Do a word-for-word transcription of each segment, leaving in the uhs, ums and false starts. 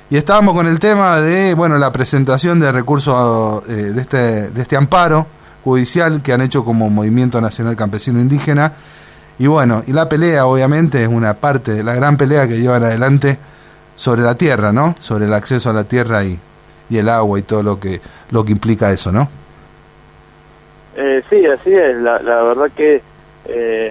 Y estábamos con el tema de, bueno, la presentación de recursos eh, de este de este amparo judicial que han hecho como Movimiento Nacional Campesino Indígena. Y bueno, y la pelea obviamente es una parte de la gran pelea que llevan adelante sobre la tierra, ¿no? Sobre el acceso a la tierra y, y el agua y todo lo que lo que implica eso, ¿no? Eh, sí, así es. La, la verdad que eh,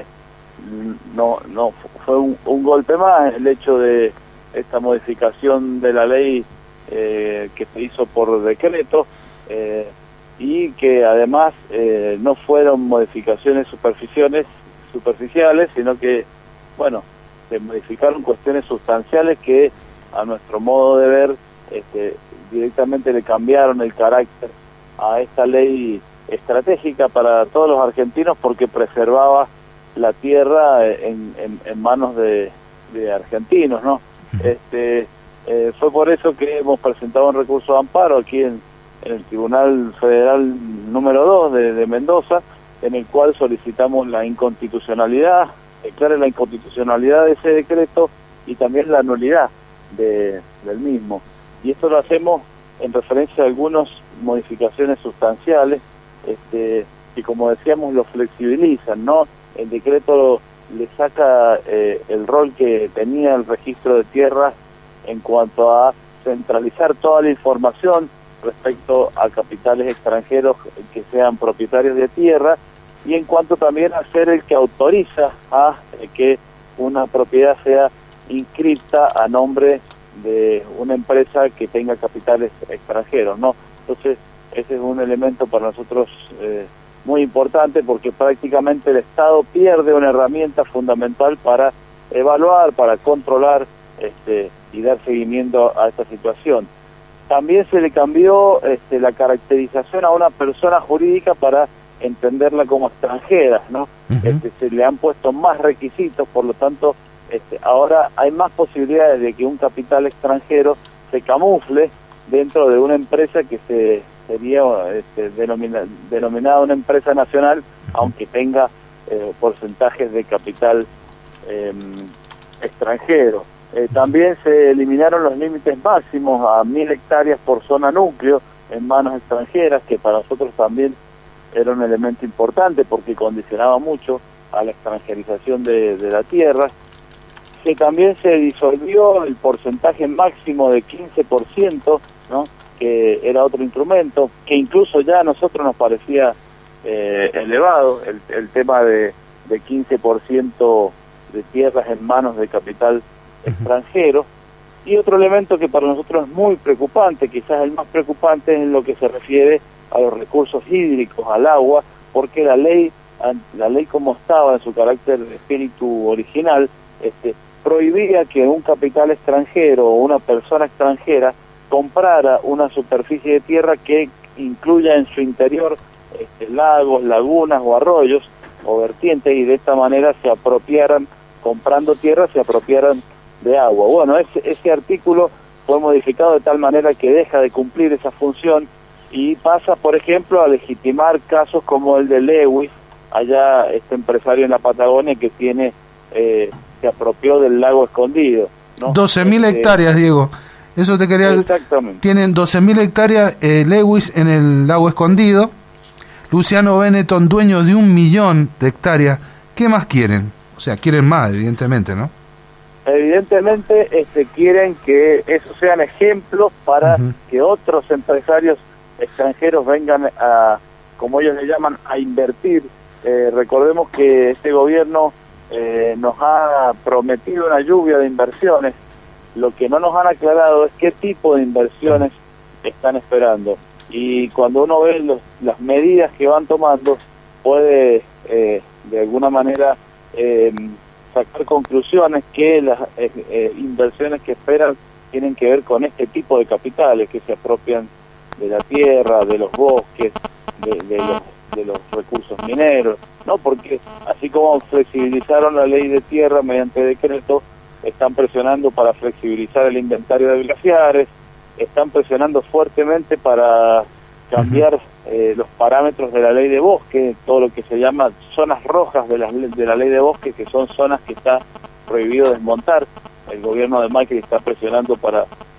no no fue un, un golpe más el hecho de esta modificación de la ley eh, que se hizo por decreto eh, y que además eh, no fueron modificaciones superficiales, superficiales, sino que, bueno, se modificaron cuestiones sustanciales que a nuestro modo de ver este, directamente le cambiaron el carácter a esta ley estratégica para todos los argentinos porque preservaba la tierra en, en, en manos de, de argentinos, ¿no? Este, eh, fue por eso que hemos presentado un recurso de amparo aquí en, en el Tribunal Federal número dos de, de Mendoza, en el cual solicitamos la inconstitucionalidad, declare la inconstitucionalidad de ese decreto y también la nulidad de, del mismo. Y esto lo hacemos en referencia a algunas modificaciones sustanciales este, que, como decíamos, lo flexibilizan, ¿no? El decreto le saca eh, el rol que tenía el registro de tierras en cuanto a centralizar toda la información respecto a capitales extranjeros que sean propietarios de tierra y en cuanto también a ser el que autoriza a eh, que una propiedad sea inscripta a nombre de una empresa que tenga capitales extranjeros, ¿no? Entonces, ese es un elemento para nosotros eh, muy importante porque prácticamente el Estado pierde una herramienta fundamental para evaluar, para controlar este, y dar seguimiento a esta situación. También se le cambió este, la caracterización a una persona jurídica para entenderla como extranjera, ¿no? Uh-huh. Este, se le han puesto más requisitos, por lo tanto, este, ahora hay más posibilidades de que un capital extranjero se camufle dentro de una empresa que se sería este, denomina, denominada una empresa nacional, aunque tenga eh, porcentajes de capital eh, extranjero. Eh, también se eliminaron los límites máximos a mil hectáreas por zona núcleo en manos extranjeras, que para nosotros también era un elemento importante porque condicionaba mucho a la extranjerización de, de la tierra. Que también se disolvió el porcentaje máximo de quince por ciento, ¿no? Que era otro instrumento, que incluso ya a nosotros nos parecía eh, elevado, el, el tema de, de quince por ciento de tierras en manos de capital uh-huh. extranjero. Y otro elemento que para nosotros es muy preocupante, quizás el más preocupante, es en lo que se refiere a los recursos hídricos, al agua, porque la ley, la ley como estaba en su carácter de espíritu original, este, prohibía que un capital extranjero o una persona extranjera comprara una superficie de tierra que incluya en su interior este, lagos, lagunas o arroyos o vertientes y de esta manera se apropiaran, comprando tierra, se apropiaran de agua. Bueno, ese, ese artículo fue modificado de tal manera que deja de cumplir esa función y pasa, por ejemplo, a legitimar casos como el de Lewis, allá este empresario en la Patagonia que tiene eh, se apropió del lago Escondido, ¿no? doce mil este, hectáreas, Diego. Eso te quería... Exactamente. Tienen doce mil hectáreas eh, Lewis en el lago Escondido, Luciano Benetton, dueño de un millón de hectáreas. ¿Qué más quieren? O sea, quieren más, evidentemente, ¿no? Evidentemente este, quieren que esos sean ejemplos para uh-huh. que otros empresarios extranjeros vengan a, como ellos le llaman, a invertir. Eh, recordemos que este gobierno eh, nos ha prometido una lluvia de inversiones. Lo que no nos han aclarado es qué tipo de inversiones están esperando. Y cuando uno ve los, las medidas que van tomando, puede eh, de alguna manera eh, sacar conclusiones que las eh, eh, inversiones que esperan tienen que ver con este tipo de capitales que se apropian de la tierra, de los bosques, de, de, los, de los recursos mineros, ¿no? Porque así como flexibilizaron la ley de tierra mediante decreto, están presionando para flexibilizar el inventario de glaciares, están presionando fuertemente para cambiar eh, los parámetros de la ley de bosque, todo lo que se llama zonas rojas de la, de la ley de bosque, que son zonas que está prohibido desmontar. El gobierno de Macri está presionando para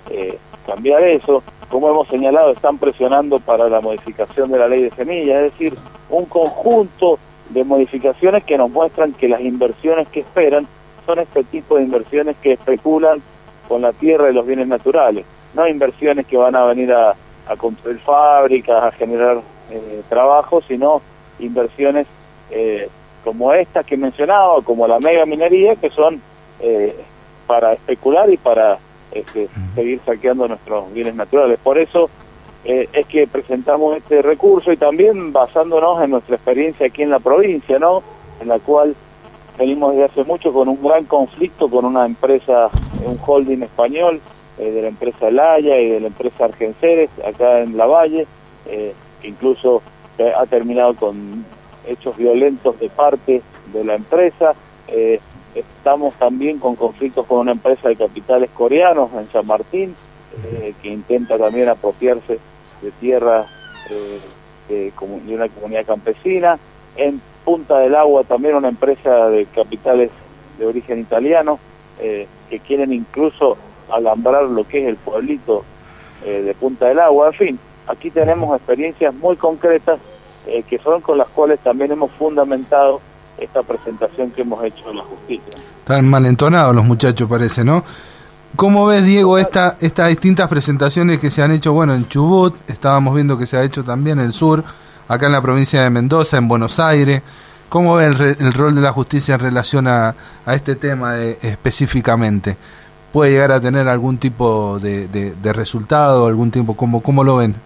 eh, cambiar eso. Como hemos señalado, están presionando para la modificación de la ley de semillas, es decir, un conjunto de modificaciones que nos muestran que las inversiones que esperan son este tipo de inversiones que especulan con la tierra y los bienes naturales, no inversiones que van a venir a, a construir fábricas, a generar eh, trabajo, sino inversiones eh, como estas que mencionaba, como la mega minería, que son eh, para especular y para este, seguir saqueando nuestros bienes naturales. Por eso eh, es que presentamos este recurso, y también basándonos en nuestra experiencia aquí en la provincia, ¿no? En la cual venimos desde hace mucho con un gran conflicto con una empresa, un holding español, eh, de la empresa Laya y de la empresa Argenceres, acá en La Valle, eh, que incluso eh, ha terminado con hechos violentos de parte de la empresa. Eh, estamos también con conflictos con una empresa de capitales coreanos en San Martín, eh, que intenta también apropiarse de tierras eh, de, de una comunidad campesina. En Punta del Agua también una empresa de capitales de origen italiano, eh, que quieren incluso alambrar lo que es el pueblito eh, de Punta del Agua. En fin, aquí tenemos experiencias muy concretas eh, que son con las cuales también hemos fundamentado esta presentación que hemos hecho en la justicia. Están malentonados los muchachos, parece, ¿no? ¿Cómo ves, Diego, esta, estas distintas presentaciones que se han hecho, bueno, en Chubut, estábamos viendo que se ha hecho también en el sur, acá en la provincia de Mendoza, en Buenos Aires? ¿Cómo ves el, re, el rol de la justicia en relación a, a este tema de, específicamente? ¿Puede llegar a tener algún tipo de, de, de resultado, algún tiempo? ¿Cómo, cómo lo ven?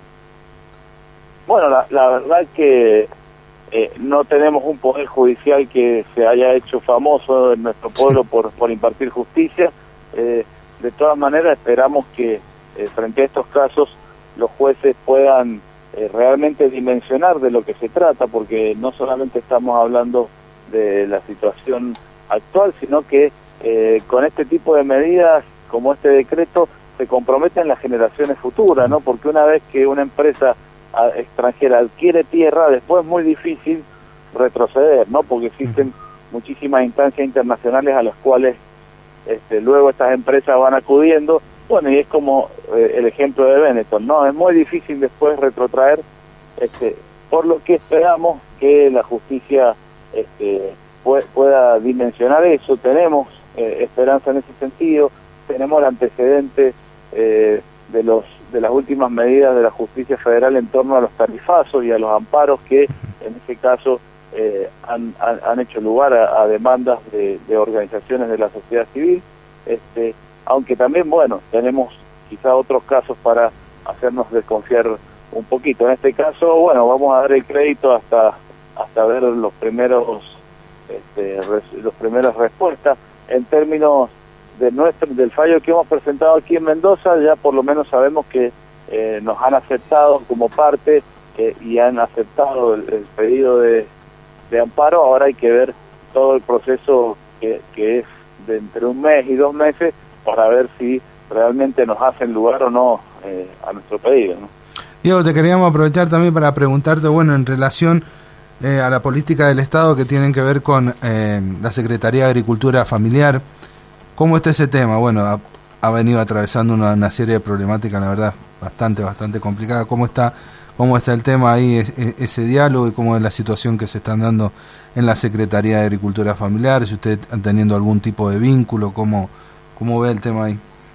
Bueno, la, la verdad que eh, no tenemos un poder judicial que se haya hecho famoso en nuestro pueblo, sí, por, por impartir justicia. Eh, de todas maneras, esperamos que eh, frente a estos casos los jueces puedan eh, realmente dimensionar de lo que se trata, porque no solamente estamos hablando de la situación actual, sino que eh, con este tipo de medidas, como este decreto, se comprometen las generaciones futuras, ¿no? Porque una vez que una empresa a, extranjera adquiere tierra, después es muy difícil retroceder, ¿no? Porque existen muchísimas instancias internacionales a las cuales este, luego estas empresas van acudiendo. Bueno, y es como eh, el ejemplo de Benetton, ¿no? Es muy difícil después retrotraer, este, por lo que esperamos que la justicia este, pu pueda dimensionar eso. Tenemos eh, esperanza en ese sentido, tenemos el antecedente eh, de los de las últimas medidas de la justicia federal en torno a los tarifazos y a los amparos que en ese caso eh, han, han, han hecho lugar a, a demandas de, de organizaciones de la sociedad civil, este, aunque también, bueno, tenemos quizá otros casos para hacernos desconfiar un poquito. En este caso, bueno, vamos a dar el crédito hasta hasta ver los primeros este, res, los primeras respuestas. En términos de nuestro del fallo que hemos presentado aquí en Mendoza, ya por lo menos sabemos que eh, nos han aceptado como parte eh, y han aceptado el, el pedido de, de amparo. Ahora hay que ver todo el proceso que, que es de entre un mes y dos meses para ver si realmente nos hacen lugar o no eh, a nuestro pedido, ¿no? Diego, te queríamos aprovechar también para preguntarte, bueno, en relación eh, a la política del Estado que tienen que ver con eh, la Secretaría de Agricultura Familiar. ¿Cómo está ese tema? Bueno, ha, ha venido atravesando una, una serie de problemáticas, la verdad, bastante, bastante complicada. ¿Cómo está, cómo está el tema ahí, es, es, ese diálogo, y cómo es la situación que se están dando en la Secretaría de Agricultura Familiar? Si ustedes están teniendo algún tipo de vínculo, ¿cómo, cómo ve el tema ahí?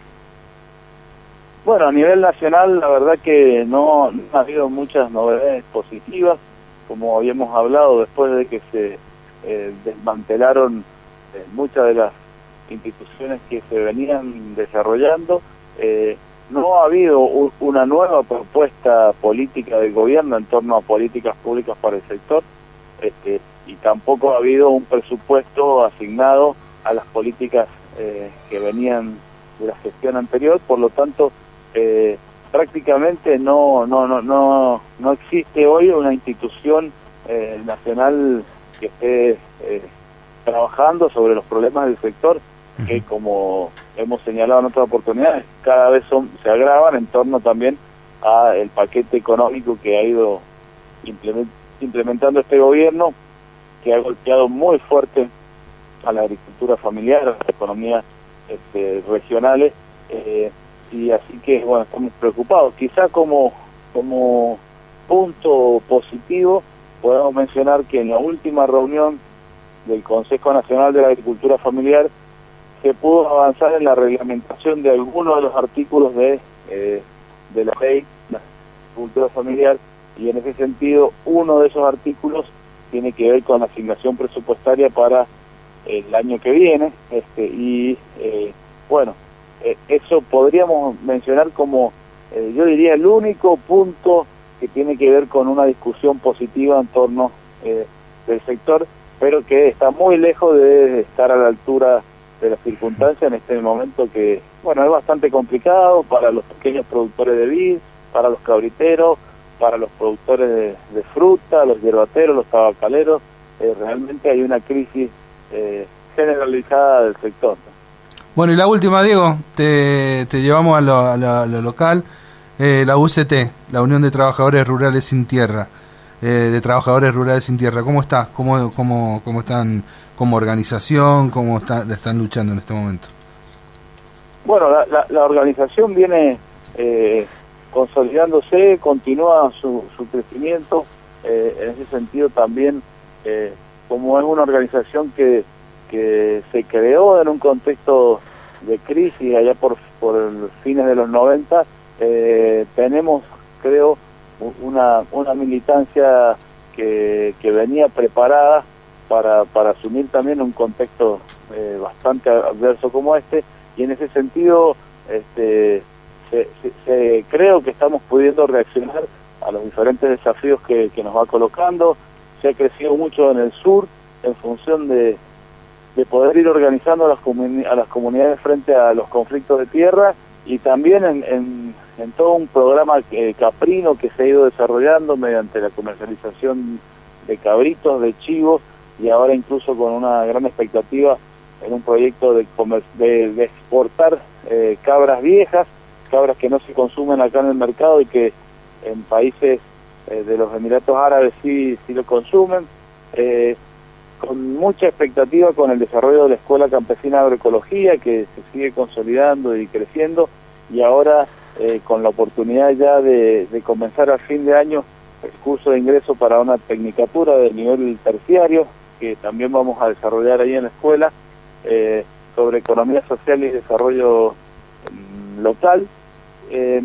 Bueno, a nivel nacional, la verdad que no, no ha habido muchas novedades positivas, como habíamos hablado, después de que se eh, desmantelaron eh, muchas de las instituciones que se venían desarrollando. Eh, no ha habido un, una nueva propuesta política del gobierno en torno a políticas públicas para el sector, este, y tampoco ha habido un presupuesto asignado a las políticas eh, que venían de la gestión anterior. Por lo tanto, eh, prácticamente no no no no no existe hoy una institución eh, nacional que esté eh, trabajando sobre los problemas del sector, que, como hemos señalado en otras oportunidades, cada vez son, se agravan en torno también a el paquete económico que ha ido implement, implementando este gobierno, que ha golpeado muy fuerte a la agricultura familiar, a las economías este, regionales, eh, y así que bueno, estamos preocupados. Quizá como, como punto positivo podemos mencionar que en la última reunión del Consejo Nacional de la Agricultura Familiar se pudo avanzar en la reglamentación de algunos de los artículos de, eh, de la ley de agricultura familiar, y en ese sentido uno de esos artículos tiene que ver con la asignación presupuestaria para el año que viene, este y eh, bueno, eh, eso podríamos mencionar como, eh, yo diría, el único punto que tiene que ver con una discusión positiva en torno eh, del sector, pero que está muy lejos de estar a la altura de las circunstancias en este momento que, bueno, es bastante complicado para los pequeños productores de vid, para los cabriteros, para los productores de, de fruta, los hierbateros, los tabacaleros. Eh, realmente hay una crisis eh, generalizada del sector. Bueno, y la última, Diego, te, te llevamos a lo, a lo, a lo local, eh, la U C T, la Unión de Trabajadores Rurales Sin Tierra, eh, de Trabajadores Rurales Sin Tierra. ¿Cómo está? ¿Cómo, cómo, cómo están como organización? ¿Cómo está, están luchando en este momento? Bueno, la, la, la organización viene eh, consolidándose, continúa su, su crecimiento, eh, en ese sentido también, eh, como es una organización que, que se creó en un contexto de crisis allá por, por el fines de los noventa, eh, tenemos, creo, una, una militancia que, que venía preparada para, para asumir también un contexto eh, bastante adverso como este, y en ese sentido este, se, se, se, creo que estamos pudiendo reaccionar a los diferentes desafíos que, que nos va colocando. Se ha crecido mucho en el sur en función de, de poder ir organizando a las, comuni- a las comunidades frente a los conflictos de tierra, y también en, en, en todo un programa eh, caprino que se ha ido desarrollando mediante la comercialización de cabritos, de chivos, y ahora incluso con una gran expectativa en un proyecto de, comer- de, de exportar eh, cabras viejas, cabras que no se consumen acá en el mercado y que en países eh, de los Emiratos Árabes sí, sí lo consumen, eh, con mucha expectativa con el desarrollo de la Escuela Campesina de Agroecología, que se sigue consolidando y creciendo, y ahora eh, con la oportunidad ya de, de comenzar a fin de año el curso de ingreso para una tecnicatura de nivel terciario, que también vamos a desarrollar ahí en la escuela, eh, sobre economía social y desarrollo mm, local, eh,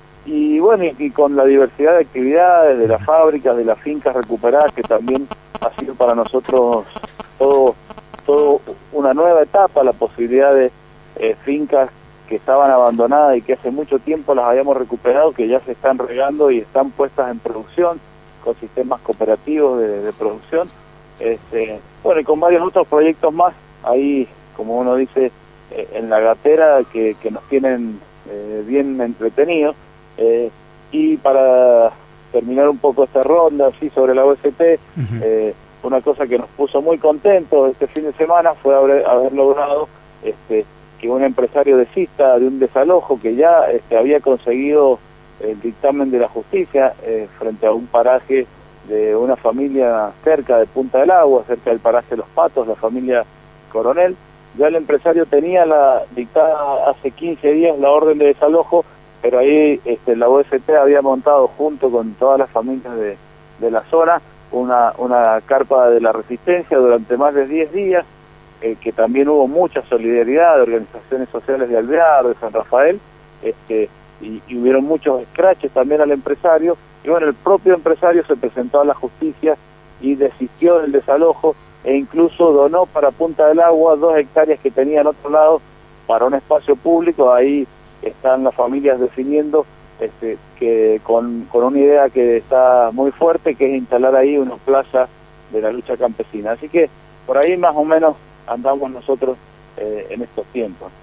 y bueno, y, y con la diversidad de actividades, de las fábricas, de las fincas recuperadas, que también ha sido para nosotros todo, todo una nueva etapa, la posibilidad de eh, fincas que estaban abandonadas y que hace mucho tiempo las habíamos recuperado, que ya se están regando y están puestas en producción con sistemas cooperativos de, de producción, este, bueno, y con varios otros proyectos más ahí, como uno dice, eh, en la gatera, que, que nos tienen eh, bien entretenidos. Eh, y para terminar un poco esta ronda así sobre la U S T, uh-huh. eh, una cosa que nos puso muy contentos este fin de semana fue haber, haber logrado este, que un empresario desista de un desalojo que ya este, había conseguido el dictamen de la justicia eh, frente a un paraje de una familia cerca de Punta del Agua, cerca del paraje Los Patos, la familia Coronel. Ya el empresario tenía la dictada hace quince días la orden de desalojo, pero ahí este, la U S T había montado junto con todas las familias de, de la zona una, una carpa de la resistencia durante más de diez días, eh, que también hubo mucha solidaridad de organizaciones sociales de Alvear, de San Rafael, este, y, y hubieron muchos escraches también al empresario, y bueno, el propio empresario se presentó a la justicia y desistió del desalojo, e incluso donó para Punta del Agua dos hectáreas que tenía en otro lado para un espacio público. Ahí están las familias definiendo este, que con, con una idea que está muy fuerte, que es instalar ahí una plaza de la lucha campesina. Así que por ahí más o menos andamos nosotros eh, en estos tiempos.